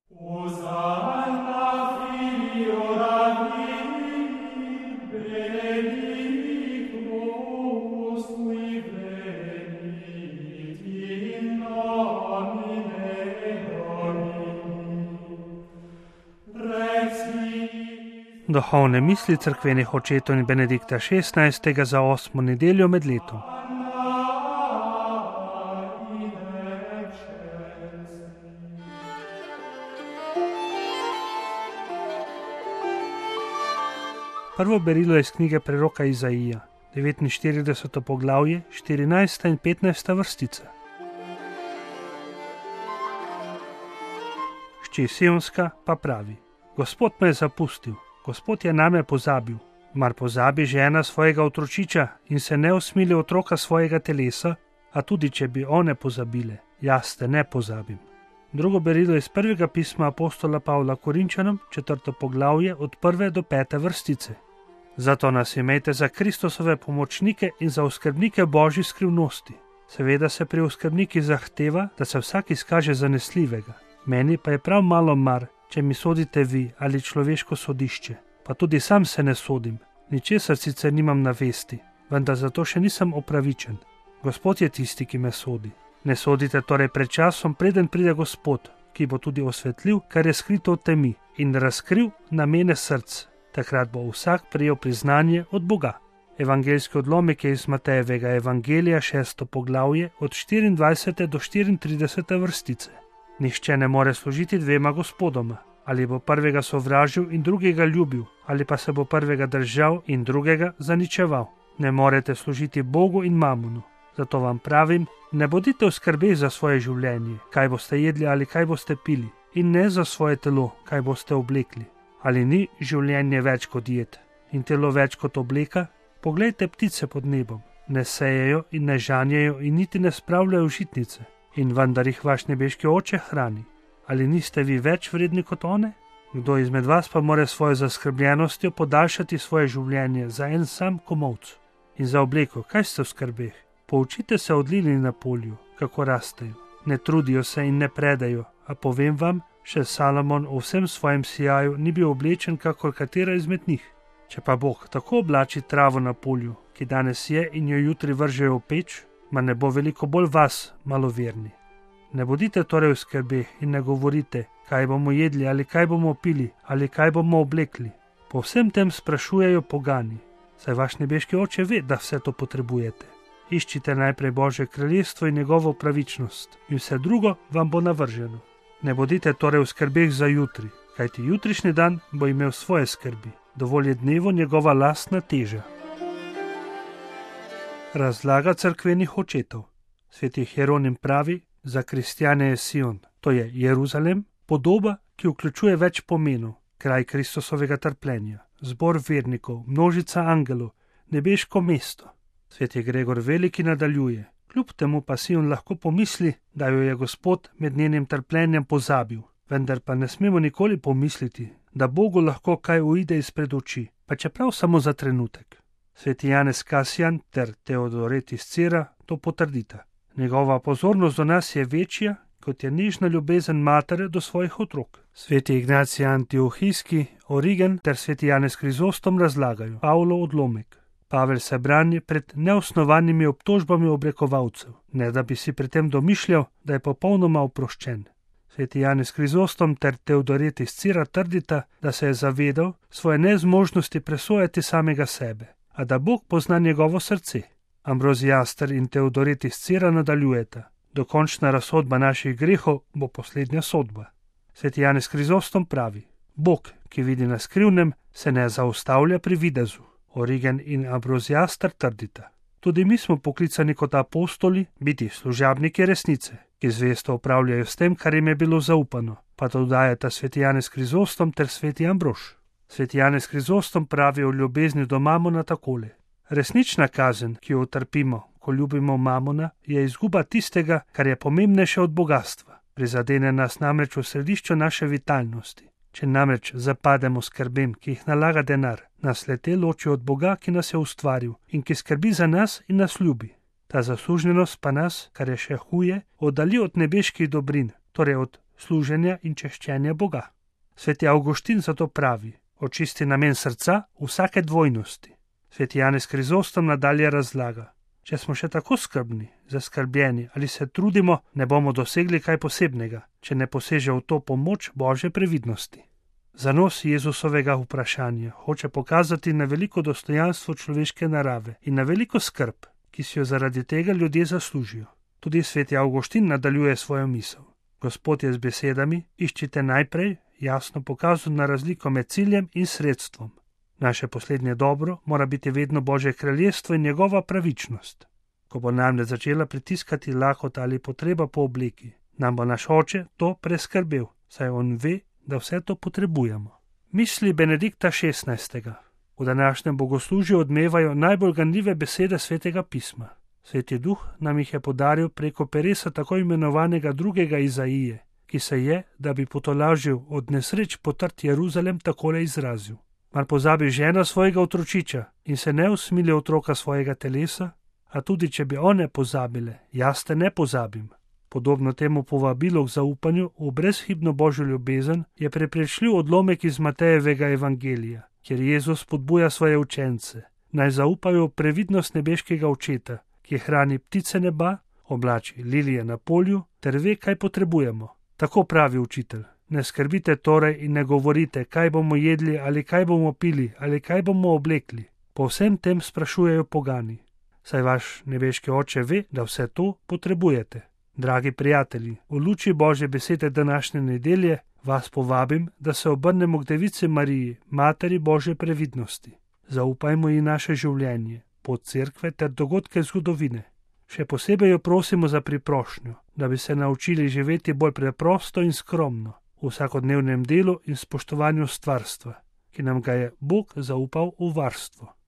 Duhovne misli cerkvenih očetov in Benedikta XVI. Za 8. nedeljo med letom. Prvo berilo je iz knjige preroka Izaija, 49. poglavje, 14. in 15. vrstica. Hči Sionska pa pravi: Gospod me je zapustil, Gospod je name pozabil. Mar pozabi žena svojega otročiča in se ne usmili otroka svojega telesa, a tudi če bi one pozabile, jaz te ne pozabim. Drugo berilo je iz prvega pisma apostola Pavla Korinčanom, 4. poglavje, od 1. do 5. vrstice. Zato nas imejte za Kristusove pomočnike in za oskrbnike Božji skrivnosti. Seveda se pri oskrbnikih zahteva, da se vsak izkaže zanesljivega. Meni pa je prav malo mar, če mi sodite vi ali človeško sodišče. Pa tudi sam se ne sodim, ničesar sicer nimam na vesti, vendar zato še nisem opravičen. Gospod je tisti, ki me sodi. Ne sodite torej pred časom, preden pride Gospod, ki bo tudi osvetlil, kar je skrito v temi, in razkril namene src. Takrat bo vsak prejel priznanje od Boga. Evangeljski odlomek je iz Matejevega evangelija, 6. poglavje, od 24. do 34. vrstice. Nihče ne more služiti dvema gospodoma. Ali bo prvega sovražil in drugega ljubil, ali pa se bo prvega držal in drugega zaničeval. Ne morete služiti Bogu in mamonu. Zato vam pravim, ne bodite v skrbeh za svoje življenje, kaj boste jedli ali kaj boste pili, in ne za svoje telo, kaj boste oblekli. Ali ni življenje več kot jed in telo več kot obleka? Poglejte ptice pod nebom. Ne sejejo in ne žanjejo in niti ne spravljajo žitnice. In vendar jih vaš nebeški oče hrani. Ali niste vi več vredni kot one? Kdo izmed vas pa more svojo zaskrbljenostjo podaljšati svoje življenje za en sam komolc? In za obleko, kaj ste v skrbeh? Poučite se od lilij na polju, kako rastejo. Ne trudijo se in ne predajo, a povem vam, še Salomon v vsem svojem sijaju ni bil oblečen kakor katera izmed njih. Če pa Bog tako oblači travo na polju, ki danes je in jo jutri vržejo v peč, ma ne bo veliko bolj vas, maloverni. Ne bodite torej v skrbeh in ne govorite, kaj bomo jedli ali kaj bomo pili ali kaj bomo oblekli. Po vsem tem sprašujejo pogani, saj vaš nebeški oče ve, da vse to potrebujete. Iščite najprej Božje kraljestvo in njegovo pravičnost in vse drugo vam bo navrženo. Ne bodite torej v skrbeh za jutri, kajti jutrišnji dan bo imel svoje skrbi, dovolj je dnevu njegova lastna teža. Razlaga cerkvenih očetov. Sveti Hieronim pravi, za kristjane je Sion, to je Jeruzalem, podoba, ki vključuje več pomenov, kraj Kristusovega trpljenja, zbor vernikov, množica angelov, nebeško mesto. Sveti Gregor Veliki nadaljuje, kljub temu pa Sion lahko pomisli, da jo je Gospod med njenim trpljenjem pozabil, vendar pa ne smemo nikoli pomisliti, da Bogu lahko kaj uide izpred oči, pa čeprav samo za trenutek. Sveti Janez Kasijan ter Teodoret iz Cira to potrdita. Njegova pozornost do nas je večja, kot je nežna ljubezen matere do svojih otrok. Sveti Ignacij Antiohijski, Origen ter sveti Janez Krizostom razlagajo Pavlov odlomek. Pavel se brani pred neosnovanimi obtožbami obrekovalcev, ne da bi si pri tem domišljal, da je popolnoma oproščen. Sveti Janez Krizostom ter Teodoret iz Cira trdita, da se je zavedal svoje nezmožnosti presojati samega sebe, a da Bog pozna njegovo srce. Ambrozijaster in Teodoret iz Cira nadaljujeta. Dokončna razsodba naših grehov bo poslednja sodba. Sveti Janez Krizostom pravi, Bog, ki vidi na skrivnem, se ne zaustavlja pri videzu. Origen in Ambrozijaster trdita. Tudi mi smo poklicani kot apostoli biti služabniki resnice, ki zvesto upravljajo s tem, kar jim je bilo zaupano, pa dodajata sveti Janez Krizostom ter sveti Ambrož. Sveti Janez Krizostom pravi o ljubezni do mamona takole. Resnična kazen, ki jo utrpimo, ko ljubimo mamona, je izguba tistega, kar je pomembnejše od bogastva. Prizadene nas namreč v središču naše vitalnosti. Če namreč zapademo skrbem, ki jih nalaga denar, nas le-te ločijo od Boga, ki nas je ustvaril in ki skrbi za nas in nas ljubi. Ta zasluženost pa nas, kar je še huje, oddalji od nebeških dobrin, torej od služenja in češčenja Boga. Sveti Avguštin zato pravi: očisti namen srca vsake dvojnosti. Sveti Janez Krizostom nadalje razlaga: če smo še tako skrbni, zaskrbljeni ali se trudimo, ne bomo dosegli kaj posebnega, če ne poseže v to pomoč Božje previdnosti. Zanos Jezusovega vprašanja hoče pokazati na veliko dostojanstvo človeške narave in na veliko skrb, ki si jo zaradi tega ljudje zaslužijo. Tudi sveti Avguštin nadaljuje svojo misel: Gospod je z besedami: iščite najprej jasno pokazal na razliko med ciljem in sredstvom. Naše poslednje dobro mora biti vedno Božje kraljestvo in njegova pravičnost. Ko bo nam začela pritiskati lakota ali potreba po obleki, nam bo naš oče to preskrbel, saj on ve, da vse to potrebujemo. Misli Benedikta XVI. V današnjem bogoslužju odmevajo najbolj ganljive besede svetega pisma. Sveti duh nam jih je podaril preko peresa tako imenovanega drugega Izaije, ki se je, da bi potolažil od nesreč potrt Jeruzalem, takole izrazil: mar pozabi žena svojega otročiča in se ne usmili otroka svojega telesa, a tudi če bi one pozabile, jaz te ne pozabim. Podobno temu povabilu k zaupanju v brezhibno Božjo ljubezen je prepričljiv odlomek iz Matejevega evangelija, kjer Jezus spodbuja svoje učence, naj zaupajo v previdnost nebeškega očeta, ki hrani ptice neba, oblači lilije na polju ter ve, kaj potrebujemo. Tako pravi učitelj: ne skrbite torej in ne govorite, kaj bomo jedli ali kaj bomo pili ali kaj bomo oblekli. Po vsem tem sprašujejo pogani, saj vaš nebeški oče ve, da vse to potrebujete. Dragi prijatelji, v luči Božje besede današnje nedelje vas povabim, da se obrnemo k Devici Mariji, Materi Božje previdnosti. Zaupajmo ji naše življenje, pot cerkve ter dogodke zgodovine. Še posebej jo prosimo za priprošnjo, da bi se naučili živeti bolj preprosto in skromno v vsakodnevnem delu in spoštovanju stvarstva, ki nam ga je Bog zaupal v varstvo.